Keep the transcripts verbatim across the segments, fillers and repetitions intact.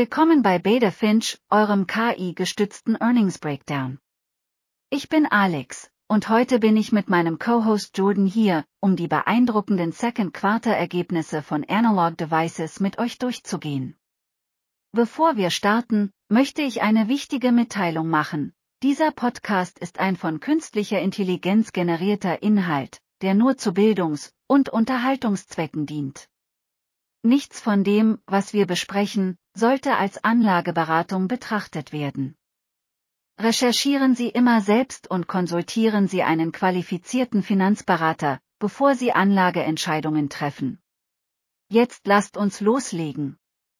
Willkommen bei Beta Finch, eurem K I-gestützten Earnings Breakdown. Ich bin Alex, und heute bin ich mit meinem Co-Host Jordan hier, um die beeindruckenden Second-Quarter-Ergebnisse von Analog Devices mit euch durchzugehen. Bevor wir starten, möchte ich eine wichtige Mitteilung machen. Dieser Podcast ist ein von künstlicher Intelligenz generierter Inhalt, der nur zu Bildungs- und Unterhaltungszwecken dient. Nichts von dem, was wir besprechen, sollte als Anlageberatung betrachtet werden. Recherchieren Sie immer selbst und konsultieren Sie einen qualifizierten Finanzberater, bevor Sie Anlageentscheidungen treffen. Jetzt lasst uns loslegen.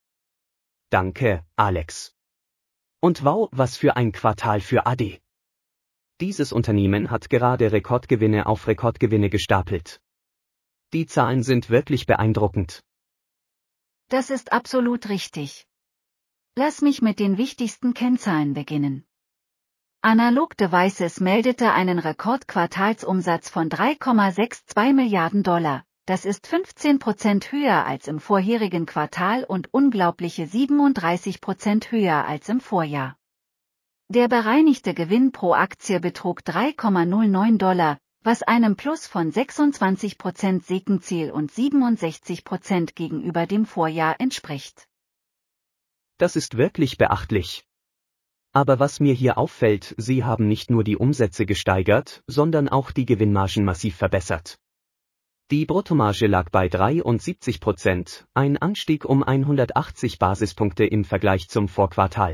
Danke, Alex. Und wow, was für ein Quartal für A D I. Dieses Unternehmen hat gerade Rekordgewinne auf Rekordgewinne gestapelt. Die Zahlen sind wirklich beeindruckend. Das ist absolut richtig. Lass mich mit den wichtigsten Kennzahlen beginnen. Analog Devices meldete einen Rekordquartalsumsatz von drei Komma zweiundsechzig Milliarden Dollar. Das ist fünfzehn Prozent höher als im vorherigen Quartal und unglaubliche siebenunddreißig Prozent höher als im Vorjahr. Der bereinigte Gewinn pro Aktie betrug drei Komma null neun Dollar, was einem Plus von sechsundzwanzig Prozent Sekenziel und siebenundsechzig Prozent gegenüber dem Vorjahr entspricht. Das ist wirklich beachtlich. Aber was mir hier auffällt, Sie haben nicht nur die Umsätze gesteigert, sondern auch die Gewinnmargen massiv verbessert. Die Bruttomarge lag bei dreiundsiebzig Prozent, ein Anstieg um hundertachtzig Basispunkte im Vergleich zum Vorquartal.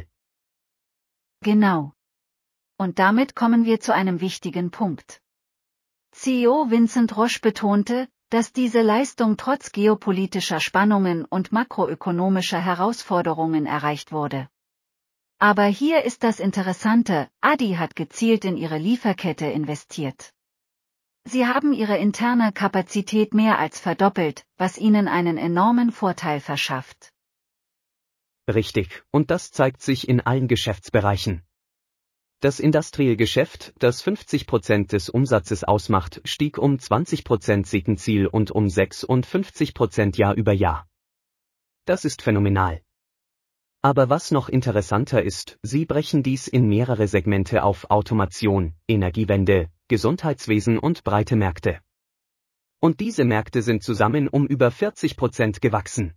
Genau. Und damit kommen wir zu einem wichtigen Punkt. C E O Vincent Roche betonte, dass diese Leistung trotz geopolitischer Spannungen und makroökonomischer Herausforderungen erreicht wurde. Aber hier ist das Interessante, A D I hat gezielt in ihre Lieferkette investiert. Sie haben ihre interne Kapazität mehr als verdoppelt, was ihnen einen enormen Vorteil verschafft. Richtig, und das zeigt sich in allen Geschäftsbereichen. Das Industrial-Geschäft, das fünfzig Prozent des Umsatzes ausmacht, stieg um zwanzig Prozent Sekenziel und um sechsundfünfzig Prozent Jahr über Jahr. Das ist phänomenal. Aber was noch interessanter ist, sie brechen dies in mehrere Segmente auf: Automation, Energiewende, Gesundheitswesen und breite Märkte. Und diese Märkte sind zusammen um über vierzig Prozent gewachsen.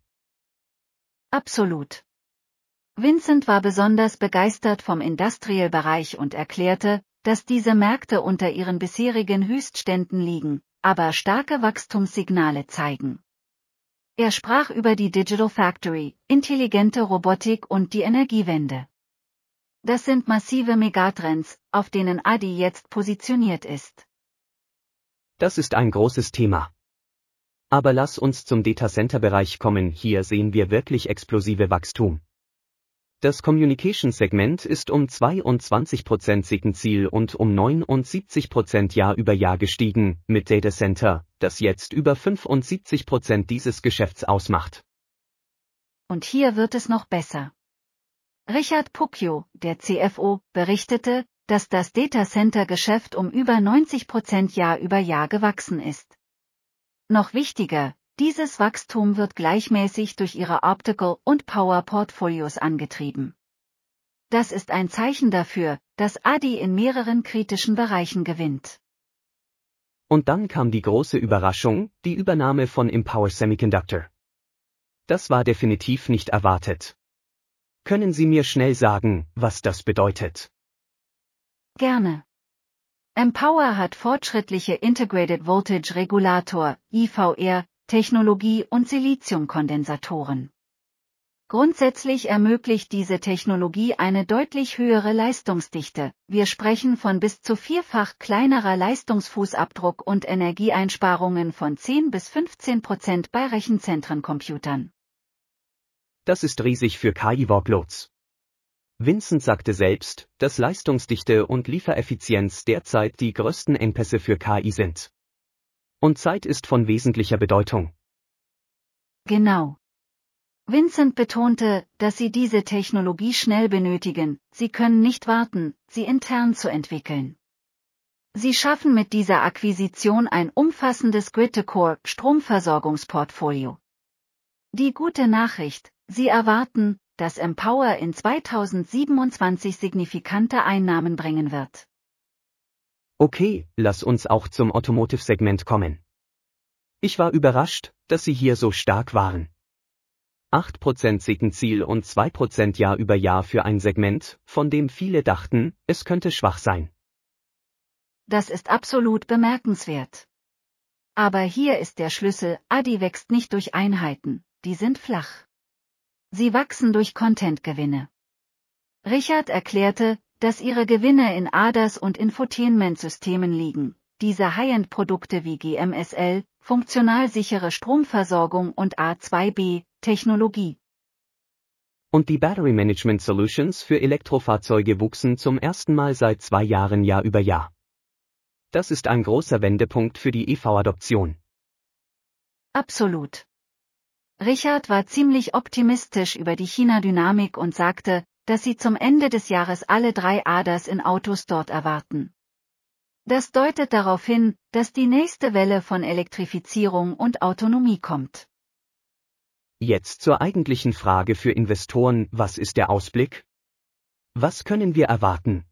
Absolut. Vincent war besonders begeistert vom Industrial-Bereich und erklärte, dass diese Märkte unter ihren bisherigen Höchstständen liegen, aber starke Wachstumssignale zeigen. Er sprach über die Digital Factory, intelligente Robotik und die Energiewende. Das sind massive Megatrends, auf denen A D I jetzt positioniert ist. Das ist ein großes Thema. Aber lass uns zum Datacenter-Bereich kommen, hier sehen wir wirklich explosive Wachstum. Das Communication-Segment ist um zweiundzwanzig Prozent Sekenziel und um neunundsiebzig Prozent Jahr über Jahr gestiegen, mit Datacenter, das jetzt über fünfundsiebzig Prozent dieses Geschäfts ausmacht. Und hier wird es noch besser. Richard Puccio, der C F O, berichtete, dass das Datacenter-Geschäft um über neunzig Prozent Jahr über Jahr gewachsen ist. Noch wichtiger, dieses Wachstum wird gleichmäßig durch ihre Optical- und Power-Portfolios angetrieben. Das ist ein Zeichen dafür, dass A D I in mehreren kritischen Bereichen gewinnt. Und dann kam die große Überraschung, die Übernahme von Empower Semiconductor. Das war definitiv nicht erwartet. Können Sie mir schnell sagen, was das bedeutet? Gerne. Empower hat fortschrittliche Integrated Voltage Regulator, I V R, Technologie und Siliziumkondensatoren. Grundsätzlich ermöglicht diese Technologie eine deutlich höhere Leistungsdichte. Wir sprechen von bis zu vierfach kleinerer Leistungsfußabdruck und Energieeinsparungen von zehn bis fünfzehn Prozent bei Rechenzentrencomputern. Das ist riesig für K I-Workloads. Vincent sagte selbst, dass Leistungsdichte und Liefereffizienz derzeit die größten Engpässe für K I sind. Und Zeit ist von wesentlicher Bedeutung. Genau. Vincent betonte, dass sie diese Technologie schnell benötigen, sie können nicht warten, sie intern zu entwickeln. Sie schaffen mit dieser Akquisition ein umfassendes Grid-to-Core-Stromversorgungsportfolio. Die gute Nachricht, sie erwarten, dass Empower in zweitausendsiebenundzwanzig signifikante Einnahmen bringen wird. Okay, lass uns auch zum Automotive-Segment kommen. Ich war überrascht, dass Sie hier so stark waren. acht Prozent Ziel und zwei Prozent Jahr über Jahr für ein Segment, von dem viele dachten, es könnte schwach sein. Das ist absolut bemerkenswert. Aber hier ist der Schlüssel: A D I wächst nicht durch Einheiten, die sind flach. Sie wachsen durch Content-Gewinne. Richard erklärte, dass ihre Gewinne in A D A S und Infotainment-Systemen liegen. Diese High-End-Produkte wie G M S L, funktional sichere Stromversorgung und A zwei B, Technologie. Und die Battery Management Solutions für Elektrofahrzeuge wuchsen zum ersten Mal seit zwei Jahren Jahr über Jahr. Das ist ein großer Wendepunkt für die E V-Adoption. Absolut. Richard war ziemlich optimistisch über die China-Dynamik und sagte, dass sie zum Ende des Jahres alle drei A D A S in Autos dort erwarten. Das deutet darauf hin, dass die nächste Welle von Elektrifizierung und Autonomie kommt. Jetzt zur eigentlichen Frage für Investoren: Was ist der Ausblick? Was können wir erwarten?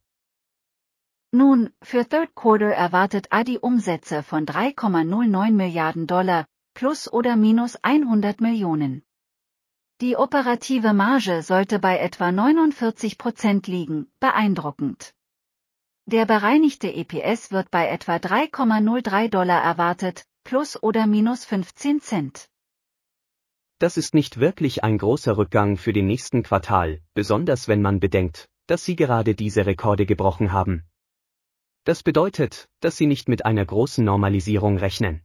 Nun, für Third Quarter erwartet A D I Umsätze von drei Komma null neun Milliarden Dollar, plus oder minus hundert Millionen. Die operative Marge sollte bei etwa neunundvierzig Prozent liegen, beeindruckend. Der bereinigte E P S wird bei etwa drei Komma null drei Dollar erwartet, plus oder minus fünfzehn Cent. Das ist nicht wirklich ein großer Rückgang für den nächsten Quartal, besonders wenn man bedenkt, dass sie gerade diese Rekorde gebrochen haben. Das bedeutet, dass sie nicht mit einer großen Normalisierung rechnen.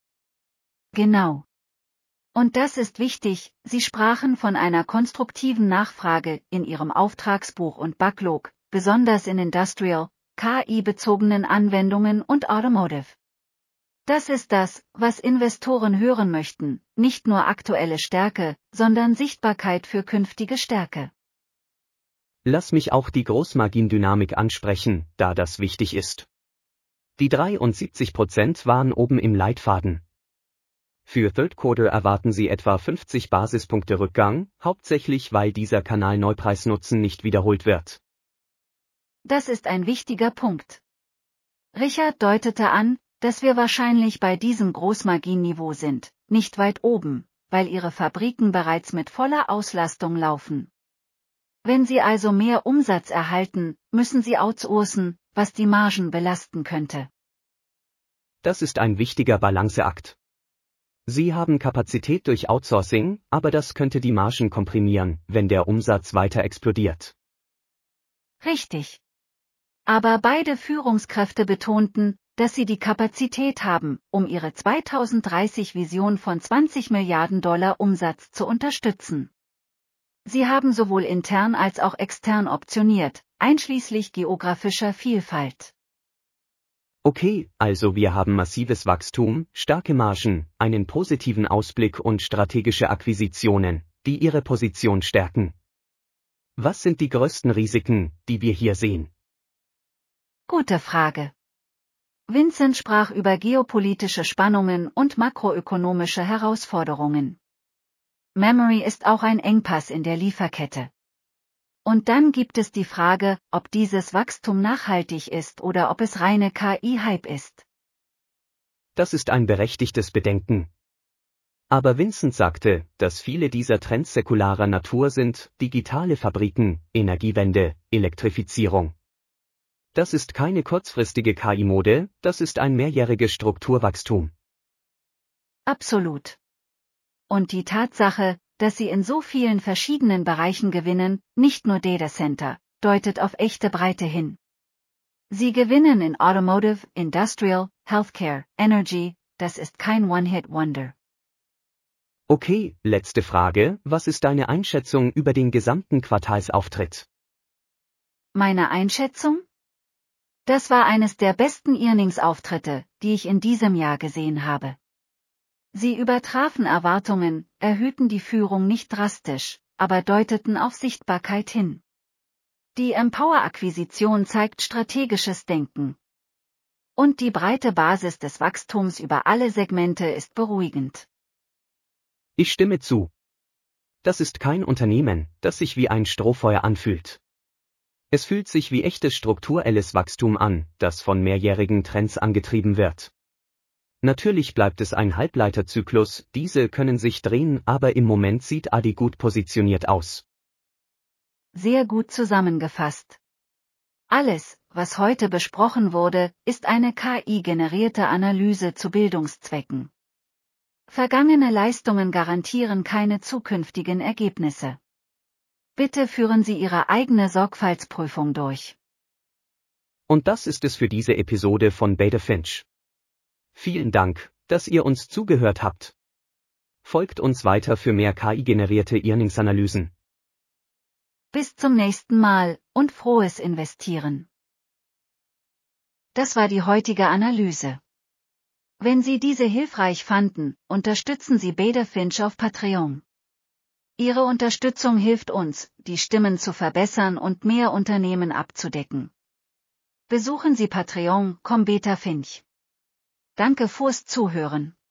Genau. Und das ist wichtig: Sie sprachen von einer konstruktiven Nachfrage in Ihrem Auftragsbuch und Backlog, besonders in Industrial, K I-bezogenen Anwendungen und Automotive. Das ist das, was Investoren hören möchten, nicht nur aktuelle Stärke, sondern Sichtbarkeit für künftige Stärke. Lass mich auch die Großmargindynamik ansprechen, da das wichtig ist. Die dreiundsiebzig Prozent waren oben im Leitfaden. Für Third Quarter erwarten Sie etwa fünfzig Basispunkte Rückgang, hauptsächlich weil dieser Kanalneupreisnutzen nicht wiederholt wird. Das ist ein wichtiger Punkt. Richard deutete an, dass wir wahrscheinlich bei diesem Großmarginniveau sind, nicht weit oben, weil Ihre Fabriken bereits mit voller Auslastung laufen. Wenn Sie also mehr Umsatz erhalten, müssen Sie outsourcen, was die Margen belasten könnte. Das ist ein wichtiger Balanceakt. Sie haben Kapazität durch Outsourcing, aber das könnte die Margen komprimieren, wenn der Umsatz weiter explodiert. Richtig. Aber beide Führungskräfte betonten, dass sie die Kapazität haben, um ihre zweitausenddreißig-Vision von zwanzig Milliarden Dollar Umsatz zu unterstützen. Sie haben sowohl intern als auch extern optioniert, einschließlich geografischer Vielfalt. Okay, also wir haben massives Wachstum, starke Margen, einen positiven Ausblick und strategische Akquisitionen, die ihre Position stärken. Was sind die größten Risiken, die wir hier sehen? Gute Frage. Vincent sprach über geopolitische Spannungen und makroökonomische Herausforderungen. Memory ist auch ein Engpass in der Lieferkette. Und dann gibt es die Frage, ob dieses Wachstum nachhaltig ist oder ob es reine K I-Hype ist. Das ist ein berechtigtes Bedenken. Aber Vincent sagte, dass viele dieser Trends säkularer Natur sind: digitale Fabriken, Energiewende, Elektrifizierung. Das ist keine kurzfristige K I-Mode, das ist ein mehrjähriges Strukturwachstum. Absolut. Und die Tatsache, dass sie in so vielen verschiedenen Bereichen gewinnen, nicht nur Data Center, deutet auf echte Breite hin. Sie gewinnen in Automotive, Industrial, Healthcare, Energy, das ist kein One-Hit-Wonder. Okay, letzte Frage: Was ist deine Einschätzung über den gesamten Quartalsauftritt? Meine Einschätzung? Das war eines der besten Earnings-Auftritte, die ich in diesem Jahr gesehen habe. Sie übertrafen Erwartungen, erhöhten die Führung nicht drastisch, aber deuteten auf Sichtbarkeit hin. Die Empower-Akquisition zeigt strategisches Denken. Und die breite Basis des Wachstums über alle Segmente ist beruhigend. Ich stimme zu. Das ist kein Unternehmen, das sich wie ein Strohfeuer anfühlt. Es fühlt sich wie echtes strukturelles Wachstum an, das von mehrjährigen Trends angetrieben wird. Natürlich bleibt es ein Halbleiterzyklus, diese können sich drehen, aber im Moment sieht A D I gut positioniert aus. Sehr gut zusammengefasst. Alles, was heute besprochen wurde, ist eine K I-generierte Analyse zu Bildungszwecken. Vergangene Leistungen garantieren keine zukünftigen Ergebnisse. Bitte führen Sie Ihre eigene Sorgfaltsprüfung durch. Und das ist es für diese Episode von Beta Finch. Vielen Dank, dass ihr uns zugehört habt. Folgt uns weiter für mehr K I-generierte Earnings-Analysen. Bis zum nächsten Mal und frohes Investieren. Das war die heutige Analyse. Wenn Sie diese hilfreich fanden, unterstützen Sie Beta Finch auf Patreon. Ihre Unterstützung hilft uns, die Stimmen zu verbessern und mehr Unternehmen abzudecken. Besuchen Sie Patreon punkt com Beta Finch. Danke fürs Zuhören.